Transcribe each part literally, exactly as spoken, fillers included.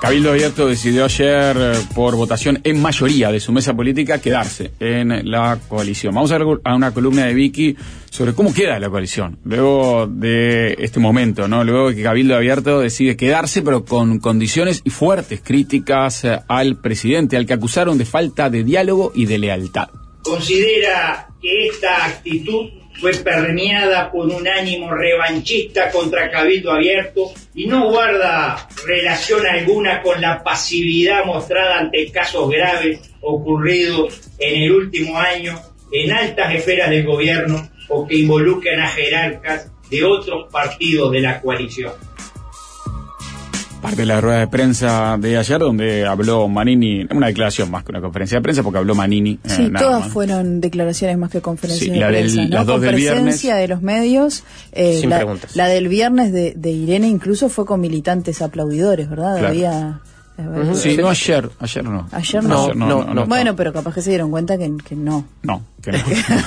Cabildo Abierto decidió ayer, eh, por votación en mayoría de su mesa política, quedarse en la coalición. Vamos a ver a una columna de Vicky sobre cómo queda la coalición, luego de este momento, ¿no? Luego de que Cabildo Abierto decide quedarse, pero con condiciones y fuertes críticas eh, al presidente, al que acusaron de falta de diálogo y de lealtad. Considera que esta actitud fue permeada por un ánimo revanchista contra Cabildo Abierto y no guarda relación alguna con la pasividad mostrada ante casos graves ocurridos en el último año en altas esferas del gobierno o que involucran a jerarcas de otros partidos de la coalición. Parte de la rueda de prensa de ayer, donde habló Manini, una declaración más que una conferencia de prensa, porque habló Manini. Sí, eh, nada todas más. Fueron declaraciones más que conferencias Sí, de la prensa, del, ¿no? las dos Con del presencia viernes. de los medios. Eh, Sin la, preguntas. la del viernes de, de Irene incluso fue con militantes aplaudidores, ¿verdad? Claro. Había... Uh-huh. Sí, no ayer, ayer no. Ayer no. Ayer No, no, no. Bueno, pero capaz que se dieron cuenta que, que no. No, que no.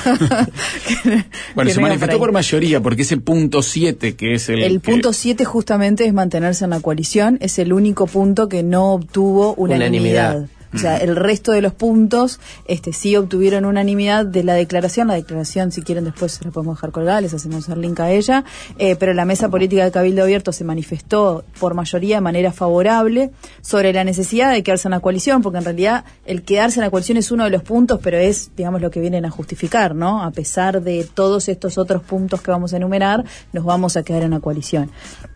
que, Bueno, que se no iba manifestó por por ahí. mayoría, porque ese punto siete, que es el... El que- punto siete justamente es mantenerse en la coalición, es el único punto que no obtuvo unanimidad. Unanimidad. O sea, el resto de los puntos este, sí obtuvieron unanimidad de la declaración. La declaración, si quieren, después se la podemos dejar colgada, les hacemos el link a ella. Eh, pero la mesa política de Cabildo Abierto se manifestó por mayoría de manera favorable sobre la necesidad de quedarse en la coalición, porque en realidad el quedarse en la coalición es uno de los puntos, pero es, digamos, lo que vienen a justificar, ¿no? A pesar de todos estos otros puntos que vamos a enumerar, nos vamos a quedar en la coalición.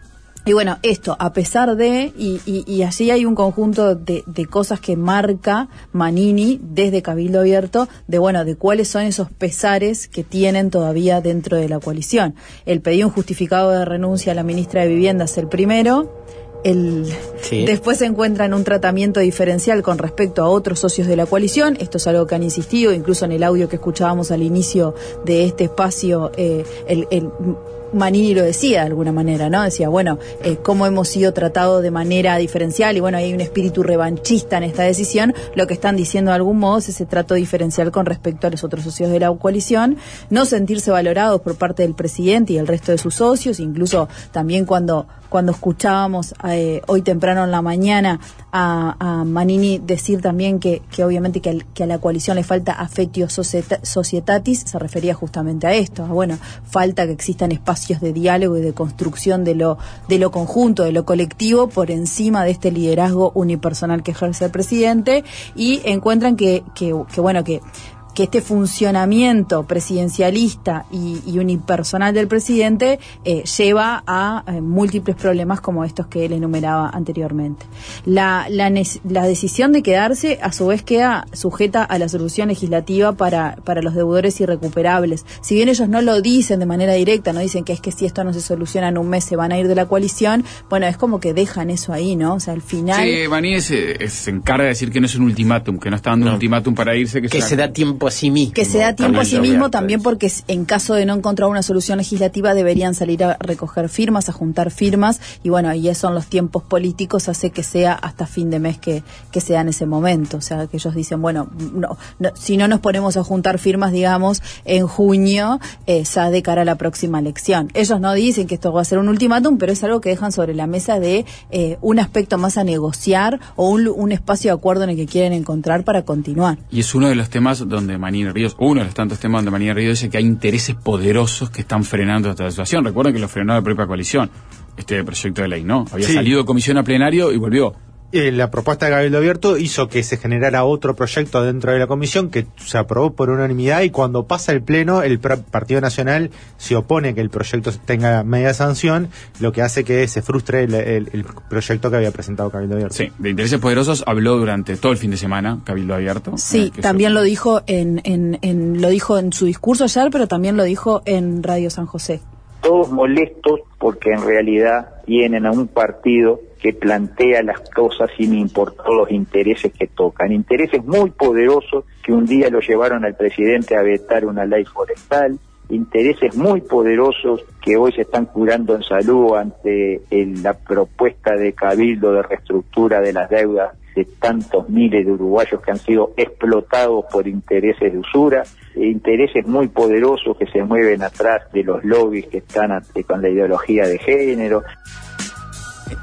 Y bueno, esto, a pesar de, y, y, y allí hay un conjunto de, de cosas que marca Manini desde Cabildo Abierto, de bueno, de cuáles son esos pesares que tienen todavía dentro de la coalición. El pedido un justificado de renuncia a la ministra de Vivienda es el primero. El, Sí. Después se encuentra en un tratamiento diferencial con respecto a otros socios de la coalición. Esto es algo que han insistido, incluso en el audio que escuchábamos al inicio de este espacio, eh, el, el Manini lo decía de alguna manera, ¿no? Decía, bueno, eh, cómo hemos sido tratados de manera diferencial, y bueno, hay un espíritu revanchista en esta decisión. Lo que están diciendo de algún modo es ese trato diferencial con respecto a los otros socios de la coalición, no sentirse valorados por parte del presidente y el resto de sus socios, incluso también cuando cuando escuchábamos eh, hoy temprano en la mañana a, a Manini decir también que, que obviamente que, al, que a la coalición le falta affectio societatis, se refería justamente a esto, a, bueno, falta que existan espacios de diálogo y de construcción de lo de lo conjunto, de lo colectivo, por encima de este liderazgo unipersonal que ejerce el presidente, y encuentran que, que, que bueno, que que este funcionamiento presidencialista y, y unipersonal del presidente eh, lleva a eh, múltiples problemas como estos que él enumeraba anteriormente. La, la, la decisión de quedarse, a su vez, queda sujeta a la solución legislativa para, para los deudores irrecuperables. Si bien ellos no lo dicen de manera directa, no dicen que es que si esto no se soluciona en un mes se van a ir de la coalición, bueno, es como que dejan eso ahí, ¿no? O sea, al final... Sí, Manini se, se encarga de decir que no es un ultimátum, que no está dando No. un ultimátum para irse. Que, Que es una- se da tiempo a sí mismo. Que se da tiempo a sí Cabildo mismo Abierto, también es. porque en caso de no encontrar una solución legislativa deberían salir a recoger firmas, a juntar firmas, y bueno, y eso en los tiempos políticos hace que sea hasta fin de mes que, que sea en ese momento. O sea, que ellos dicen, bueno, no, no, si no nos ponemos a juntar firmas, digamos, en junio, eh, ya de cara a la próxima elección. Ellos no dicen que esto va a ser un ultimátum, pero es algo que dejan sobre la mesa de eh, un aspecto más a negociar o un, un espacio de acuerdo en el que quieren encontrar para continuar. Y es uno de los temas donde Manini Ríos, uno de los tantos temas donde Manini Ríos dice que hay intereses poderosos que están frenando esta situación. Recuerden que lo frenó la propia coalición, este proyecto de ley, ¿no? Había Sí. salido de comisión a plenario y volvió. Eh, la propuesta de Cabildo Abierto hizo que se generara otro proyecto dentro de la comisión que se aprobó por unanimidad, y cuando pasa el pleno el pr- Partido Nacional se opone que el proyecto tenga media sanción, lo que hace que se frustre el, el- el proyecto que había presentado Cabildo Abierto. Sí, de intereses poderosos habló durante todo el fin de semana Cabildo Abierto. Sí, eh, que también se- lo dijo en, en, en lo dijo en su discurso ayer, pero también lo dijo en Radio San José. Todos molestos porque en realidad tienen a un partido que plantea las cosas sin importar los intereses que tocan. Intereses muy poderosos que un día lo llevaron al presidente a vetar una ley forestal, intereses muy poderosos que hoy se están curando en salud ante el, la propuesta de Cabildo de reestructura de las deudas de tantos miles de uruguayos que han sido explotados por intereses de usura, e intereses muy poderosos que se mueven atrás de los lobbies que están ante, con la ideología de género.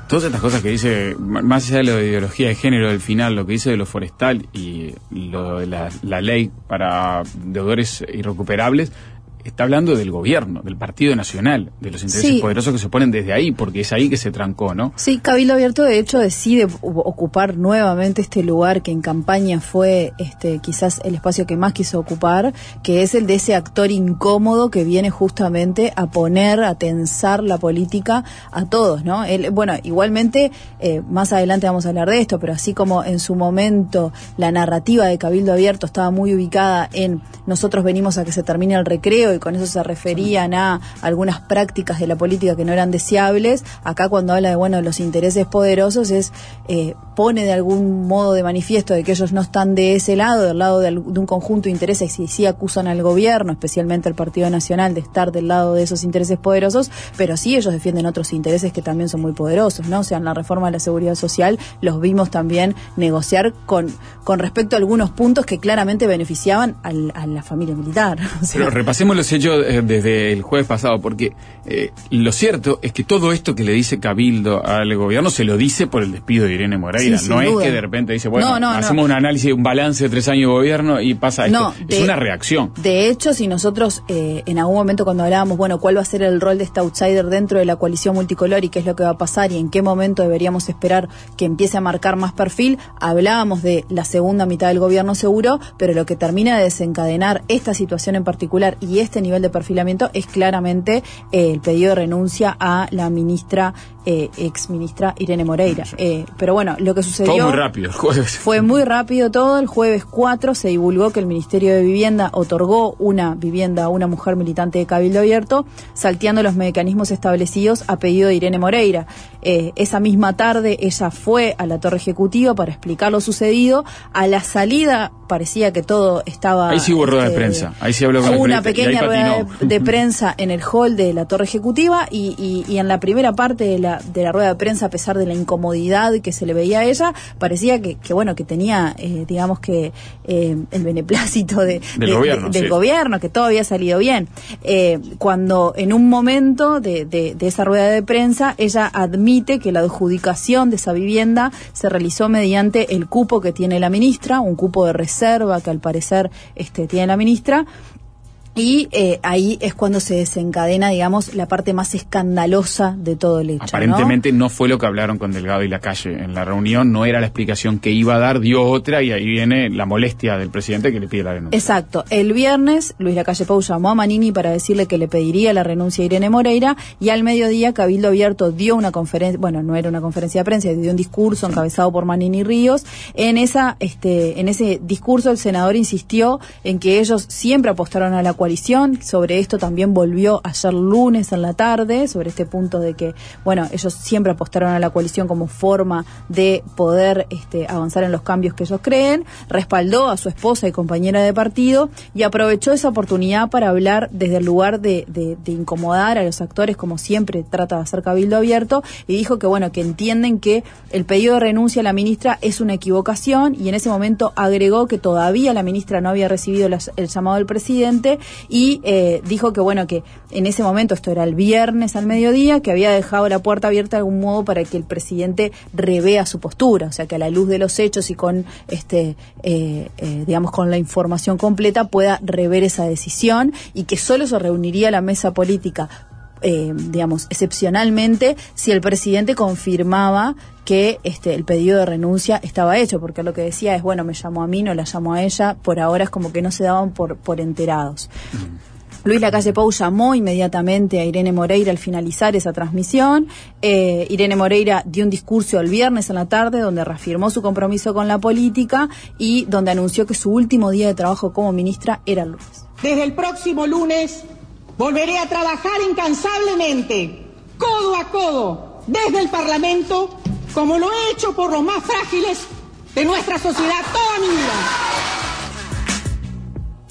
Todas estas cosas que dice, más allá de la ideología de género del final, lo que dice de lo forestal y lo de la, la ley para deudores irrecuperables, está hablando del gobierno, del Partido Nacional, de los intereses sí. poderosos que se oponen desde ahí, porque es ahí que se trancó, ¿no? Sí, Cabildo Abierto de hecho decide ocupar nuevamente este lugar que en campaña fue este quizás el espacio que más quiso ocupar, que es el de ese actor incómodo que viene justamente a poner, a tensar la política a todos, ¿no? Él, bueno, igualmente, eh, más adelante vamos a hablar de esto, pero así como en su momento la narrativa de Cabildo Abierto estaba muy ubicada en nosotros venimos a que se termine el recreo y con eso se referían a algunas prácticas de la política que no eran deseables, acá cuando habla de bueno de los intereses poderosos es eh, pone de algún modo de manifiesto de que ellos no están de ese lado, del lado de, de un conjunto de intereses y sí acusan al gobierno, especialmente al Partido Nacional, de estar del lado de esos intereses poderosos, pero sí ellos defienden otros intereses que también son muy poderosos, ¿no? O sea, en la reforma de la seguridad social los vimos también negociar con, con respecto a algunos puntos que claramente beneficiaban al, a la familia militar. O sea, pero repasemos los hechos eh, desde el jueves pasado, porque eh, lo cierto es que todo esto que le dice Cabildo al gobierno se lo dice por el despido de Irene Moreira. Sí, no duda. Es que de repente dice, bueno, no, no, hacemos no. un análisis, un balance de tres años de gobierno y pasa esto. No, es de, una reacción. De hecho, si nosotros eh, en algún momento cuando hablábamos, bueno, cuál va a ser el rol de este outsider dentro de la coalición multicolor y qué es lo que va a pasar y en qué momento deberíamos esperar que empiece a marcar más perfil, hablábamos de la segunda mitad del gobierno seguro, pero lo que termina de desencadenar esta situación en particular y este nivel de perfilamiento es claramente eh, el pedido de renuncia a la ministra Eh, ex ministra Irene Moreira. Eh, pero bueno, lo que sucedió... Todo muy rápido el jueves. Fue muy rápido todo. El jueves cuatro se divulgó que el Ministerio de Vivienda otorgó una vivienda a una mujer militante de Cabildo Abierto, salteando los mecanismos establecidos a pedido de Irene Moreira. Eh, esa misma tarde ella fue a la Torre Ejecutiva para explicar lo sucedido. A la salida parecía que todo estaba... Ahí sí hubo rueda este, de prensa. Ahí sí habló con el una periodista, pequeña rueda de, de prensa en el hall de la Torre Ejecutiva y, y, y en la primera parte de la de la rueda de prensa, a pesar de la incomodidad que se le veía a ella, parecía que, que bueno, que tenía, eh, digamos que eh, el beneplácito de, del, de, gobierno, de, del sí. gobierno, que todo había salido bien. Eh, cuando en un momento de, de, de esa rueda de prensa, ella admite que la adjudicación de esa vivienda se realizó mediante el cupo que tiene la ministra, un cupo de reserva que al parecer este, tiene la ministra. Y eh, ahí es cuando se desencadena, digamos, la parte más escandalosa de todo el hecho. Aparentemente ¿no? no fue lo que hablaron con Delgado y Lacalle en la reunión, no era la explicación que iba a dar, dio otra y ahí viene la molestia del presidente que le pide la renuncia. Exacto. El viernes, Luis Lacalle Pou llamó a Manini para decirle que le pediría la renuncia a Irene Moreira y al mediodía Cabildo Abierto dio una conferencia, bueno, no era una conferencia de prensa, dio un discurso encabezado por Manini Ríos. En esa, este, en ese discurso el senador insistió en que ellos siempre apostaron a la coalición. Sobre esto también volvió ayer lunes en la tarde, sobre este punto de que, bueno, ellos siempre apostaron a la coalición como forma de poder este, avanzar en los cambios que ellos creen, respaldó a su esposa y compañera de partido y aprovechó esa oportunidad para hablar desde el lugar de, de, de incomodar a los actores, como siempre trata de hacer Cabildo Abierto, y dijo que, bueno, que entienden que el pedido de renuncia a la ministra es una equivocación y en ese momento agregó que todavía la ministra no había recibido las, el llamado del presidente y eh, dijo que bueno que en ese momento, esto era el viernes al mediodía, que había dejado la puerta abierta de algún modo para que el presidente revea su postura, o sea que a la luz de los hechos y con este eh, eh, digamos con la información completa pueda rever esa decisión y que solo se reuniría la mesa política Eh, digamos, excepcionalmente si el presidente confirmaba que este el pedido de renuncia estaba hecho, porque lo que decía es, bueno, me llamó a mí, no la llamó a ella, por ahora es como que no se daban por, por enterados. Mm. Luis Lacalle Pou llamó inmediatamente a Irene Moreira al finalizar esa transmisión. Eh, Irene Moreira dio un discurso el viernes en la tarde donde reafirmó su compromiso con la política y donde anunció que su último día de trabajo como ministra era el lunes. Desde el próximo lunes volveré a trabajar incansablemente, codo a codo, desde el Parlamento, como lo he hecho por los más frágiles de nuestra sociedad toda mi vida.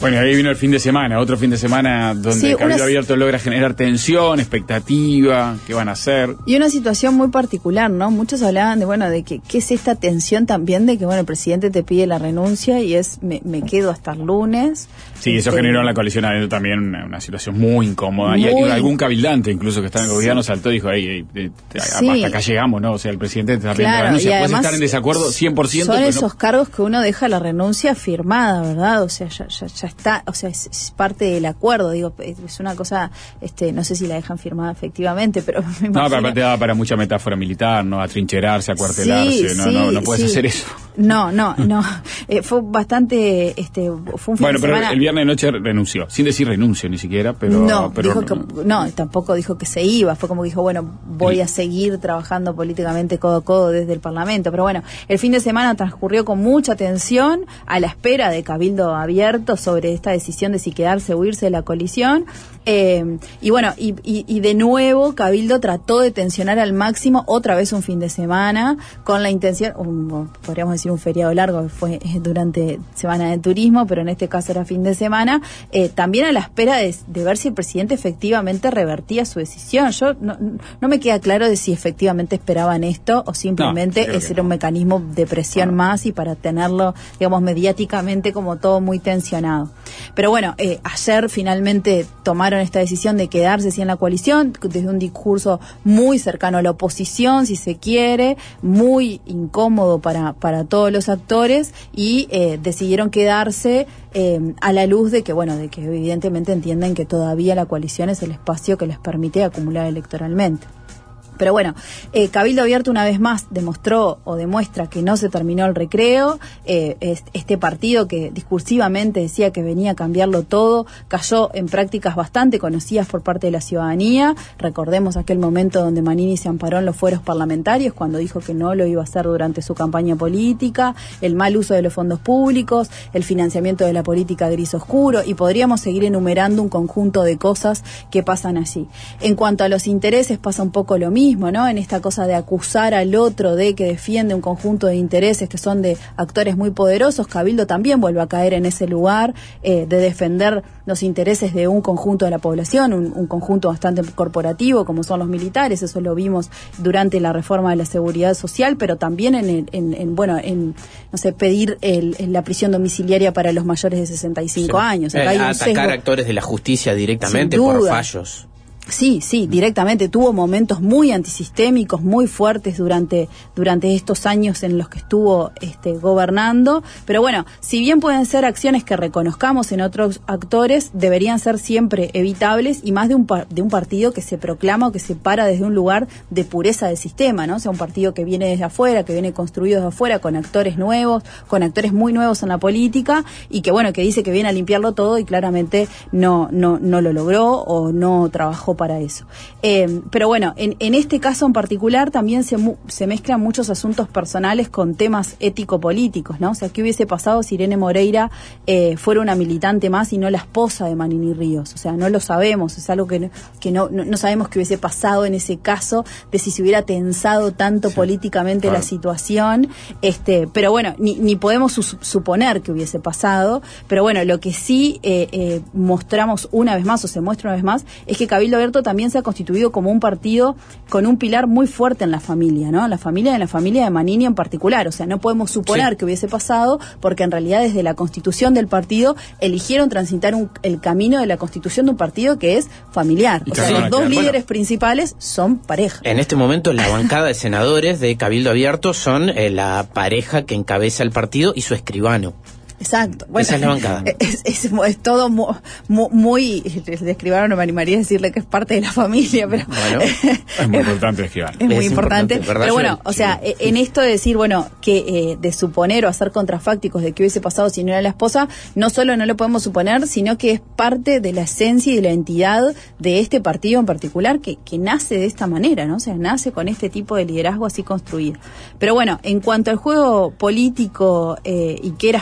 Bueno, ahí vino el fin de semana, otro fin de semana donde Sí, Cabildo una... Abierto logra generar tensión, expectativa, qué van a hacer. Y una situación muy particular, ¿no? Muchos hablaban de, bueno, de que qué es esta tensión también de que, bueno, el presidente te pide la renuncia y es, me, me quedo hasta el lunes. Sí, eso este... generó en la coalición adentro también una, una situación muy incómoda. Muy... Y, y algún cabildante incluso que está en el gobierno sí. saltó y dijo, hey, hey, hey, sí. hasta acá llegamos, ¿no? O sea, el presidente te está pidiendo claro, la renuncia. Puedes estar en desacuerdo cien por ciento. Son pero esos no... cargos que uno deja la renuncia firmada, ¿verdad? O sea, ya, ya, ya está, o sea, es, es parte del acuerdo, digo, es una cosa, este, no sé si la dejan firmada efectivamente, pero me imagino... No, pero aparte daba para mucha metáfora militar, ¿no? Atrincherarse, acuartelarse, sí, no, sí, no, no puedes sí. hacer eso. No, no, no. Eh, fue bastante, este, fue un fin bueno, de pero semana... el viernes de noche renunció, sin decir renuncio ni siquiera, pero... No, pero dijo que, no, tampoco dijo que se iba, fue como que dijo, bueno, voy a seguir trabajando políticamente codo a codo desde el Parlamento, pero bueno, el fin de semana transcurrió con mucha tensión, a la espera de Cabildo Abierto sobre esta decisión de si quedarse o irse de la coalición, eh, y bueno, y, y, y de nuevo Cabildo trató de tensionar al máximo otra vez un fin de semana, con la intención, un, podríamos decir un feriado largo, fue durante semana de turismo, pero en este caso era fin de semana, eh, también a la espera de, de ver si el presidente efectivamente revertía su decisión. Yo no, no me queda claro de si efectivamente esperaban esto o simplemente no, ese era un mecanismo de presión no. más y para tenerlo, digamos, mediáticamente como todo muy tensionado. Pero bueno, eh, ayer finalmente tomaron esta decisión de quedarse sí en la coalición, desde un discurso muy cercano a la oposición, si se quiere, muy incómodo para, para todos los actores y eh, decidieron quedarse eh, a la luz de que, bueno, de que evidentemente entienden que todavía la coalición es el espacio que les permite acumular electoralmente. Pero bueno, eh, Cabildo Abierto una vez más demostró o demuestra que no se terminó el recreo, eh, este partido que discursivamente decía que venía a cambiarlo todo, cayó en prácticas bastante conocidas por parte de la ciudadanía. Recordemos aquel momento donde Manini se amparó en los fueros parlamentarios cuando dijo que no lo iba a hacer durante su campaña política, el mal uso de los fondos públicos, el financiamiento de la política gris oscuro, y podríamos seguir enumerando un conjunto de cosas que pasan allí. En cuanto a los intereses pasa un poco lo mismo, ¿no? En esta cosa de acusar al otro de que defiende un conjunto de intereses que son de actores muy poderosos, Cabildo también vuelve a caer en ese lugar eh, de defender los intereses de un conjunto de la población, un, un conjunto bastante corporativo como son los militares. Eso lo vimos durante la reforma de la seguridad social, pero también en, el, en, en bueno, en no sé, pedir el, en la prisión domiciliaria para los mayores de sesenta y cinco sí. años. Acá hay eh, un atacar sesgo, actores de la justicia directamente por fallos. Sí, sí, directamente. Tuvo momentos muy antisistémicos, muy fuertes durante durante estos años en los que estuvo este, gobernando. Pero bueno, si bien pueden ser acciones que reconozcamos en otros actores, deberían ser siempre evitables y más de un par, de un partido que se proclama o que se para desde un lugar de pureza del sistema, ¿no? O sea, un partido que viene desde afuera, que viene construido desde afuera, con actores nuevos, con actores muy nuevos en la política y que, bueno, que dice que viene a limpiarlo todo y claramente no no no lo logró o no trabajó para eso. Eh, pero bueno, en, en este caso en particular también se, mu- se mezclan muchos asuntos personales con temas ético-políticos, ¿no? O sea, ¿qué hubiese pasado si Irene Moreira eh, fuera una militante más y no la esposa de Manini Ríos? O sea, no lo sabemos, es algo que, no, que no, no, no sabemos qué hubiese pasado en ese caso, de si se hubiera tensado tanto sí, políticamente claro. la situación, este, pero bueno, ni, ni podemos su- suponer que hubiese pasado, pero bueno, lo que sí eh, eh, mostramos una vez más, o se muestra una vez más, es que Cabildo Abierto también se ha constituido como un partido con un pilar muy fuerte en la familia, ¿no? La familia en la familia de Manini en particular. O sea, no podemos suponer sí. que hubiese pasado porque en realidad desde la constitución del partido eligieron transitar un, el camino de la constitución de un partido que es familiar. O sea, sí, los dos claro. líderes bueno, principales son pareja. En este momento la bancada de senadores de Cabildo Abierto son eh, la pareja que encabeza el partido y su escribano. Exacto. Bueno, esa es la bancada. Es, es, es todo muy, muy, muy de escribano, no me animaría a decirle que es parte de la familia, pero bueno, es muy importante escribano. Es muy es importante, importante pero bueno, o sea, sí. en esto de decir, bueno, que eh, de suponer o hacer contrafácticos de qué hubiese pasado si no era la esposa, no solo no lo podemos suponer, sino que es parte de la esencia y de la entidad de este partido en particular que, que nace de esta manera, ¿no? O sea, nace con este tipo de liderazgo así construido. Pero bueno, en cuanto al juego político eh, y que era esperable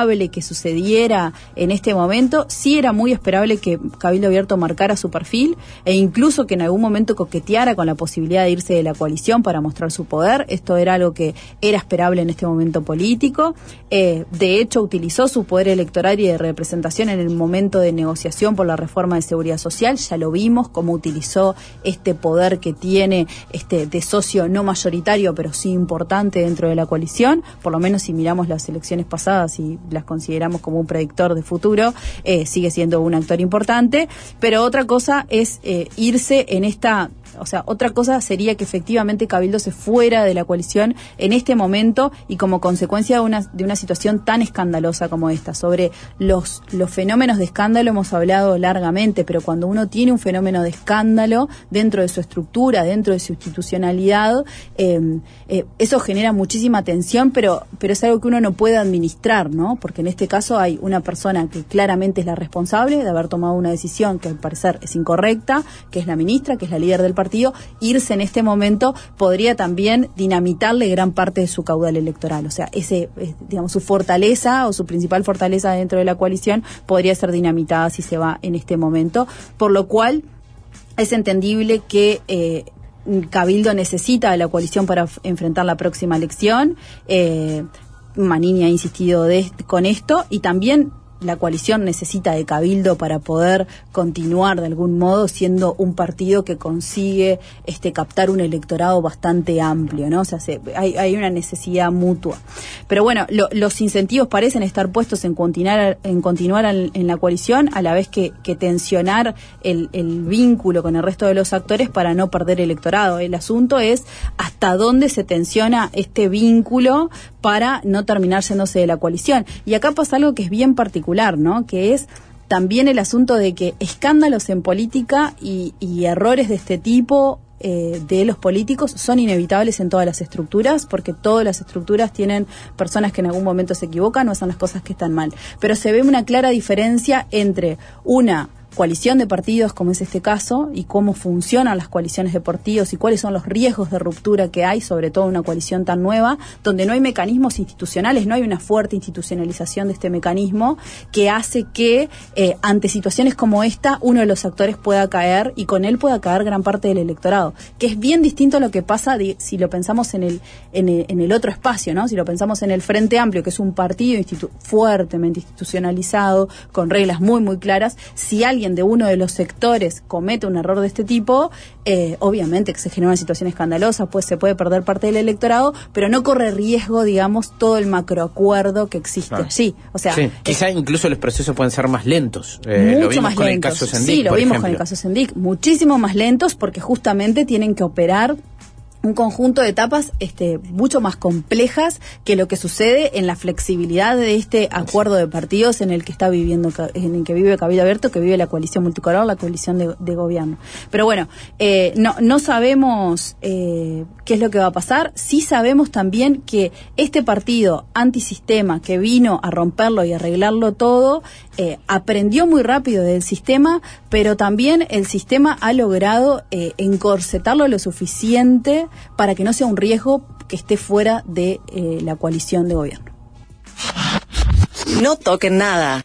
esperable que sucediera en este momento, sí era muy esperable que Cabildo Abierto marcara su perfil e incluso que en algún momento coqueteara con la posibilidad de irse de la coalición para mostrar su poder. Esto era algo que era esperable en este momento político. Eh, de hecho, utilizó su poder electoral y de representación en el momento de negociación por la reforma de seguridad social. Ya lo vimos cómo utilizó este poder que tiene este de socio no mayoritario, pero sí importante dentro de la coalición. Por lo menos si miramos las elecciones pasadas y las consideramos como un predictor de futuro, eh, sigue siendo un actor importante. Pero otra cosa es eh, irse en esta... O sea, otra cosa sería que efectivamente Cabildo se fuera de la coalición en este momento y como consecuencia de una, de una situación tan escandalosa como esta. Sobre los, los fenómenos de escándalo hemos hablado largamente, pero cuando uno tiene un fenómeno de escándalo dentro de su estructura, dentro de su institucionalidad, eh, eh, eso genera muchísima tensión, pero, pero es algo que uno no puede administrar, ¿no? Porque en este caso hay una persona que claramente es la responsable de haber tomado una decisión que al parecer es incorrecta, que es la ministra, que es la líder del partido. Partido, irse en este momento podría también dinamitarle gran parte de su caudal electoral. O sea, ese, digamos, su fortaleza o su principal fortaleza dentro de la coalición podría ser dinamitada si se va en este momento, por lo cual es entendible que eh, Cabildo necesita de la coalición para f- enfrentar la próxima elección. Eh, Manini ha insistido de, con esto y también la coalición necesita de Cabildo para poder continuar de algún modo siendo un partido que consigue este captar un electorado bastante amplio, ¿no? O sea, se, hay, hay una necesidad mutua. Pero bueno, lo, los incentivos parecen estar puestos en continuar en continuar en, en la coalición, a la vez que, que tensionar el, el vínculo con el resto de los actores para no perder electorado. El asunto es hasta dónde se tensiona este vínculo para no terminar yéndose de la coalición. Y acá pasa algo que es bien particular, ¿no? Que es también el asunto de que escándalos en política y, y errores de este tipo eh, de los políticos son inevitables en todas las estructuras, porque todas las estructuras tienen personas que en algún momento se equivocan o hacen las cosas que están mal. Pero se ve una clara diferencia entre una coalición de partidos, como es este caso, y cómo funcionan las coaliciones de partidos y cuáles son los riesgos de ruptura que hay, sobre todo en una coalición tan nueva, donde no hay mecanismos institucionales, no hay una fuerte institucionalización de este mecanismo que hace que eh, ante situaciones como esta, uno de los actores pueda caer y con él pueda caer gran parte del electorado, que es bien distinto a lo que pasa de, si lo pensamos en el, en el en el otro espacio, ¿no? Si lo pensamos en el Frente Amplio, que es un partido institu- fuertemente institucionalizado, con reglas muy, muy claras. Si alguien de uno de los sectores comete un error de este tipo, eh, obviamente que se genera una situación escandalosa, pues se puede perder parte del electorado, pero no corre riesgo, digamos, todo el macroacuerdo que existe claro. allí. O sea, sí, quizá eh, incluso los procesos pueden ser más lentos. Eh, mucho lo vimos más con lentos. el caso Sendik, sí, lo por vimos ejemplo. con el caso Sendik, muchísimo más lentos porque justamente tienen que operar un conjunto de etapas este, mucho más complejas que lo que sucede en la flexibilidad de este acuerdo de partidos en el que está viviendo, en el que vive Cabildo Abierto, que vive la coalición multicolor, la coalición de, de gobierno. Pero bueno, eh, no, no sabemos eh, qué es lo que va a pasar. Sí sabemos también que este partido antisistema que vino a romperlo y arreglarlo todo, eh, aprendió muy rápido del sistema, pero también el sistema ha logrado eh, encorsetarlo lo suficiente para que no sea un riesgo que esté fuera de eh, la coalición de gobierno. No toquen nada.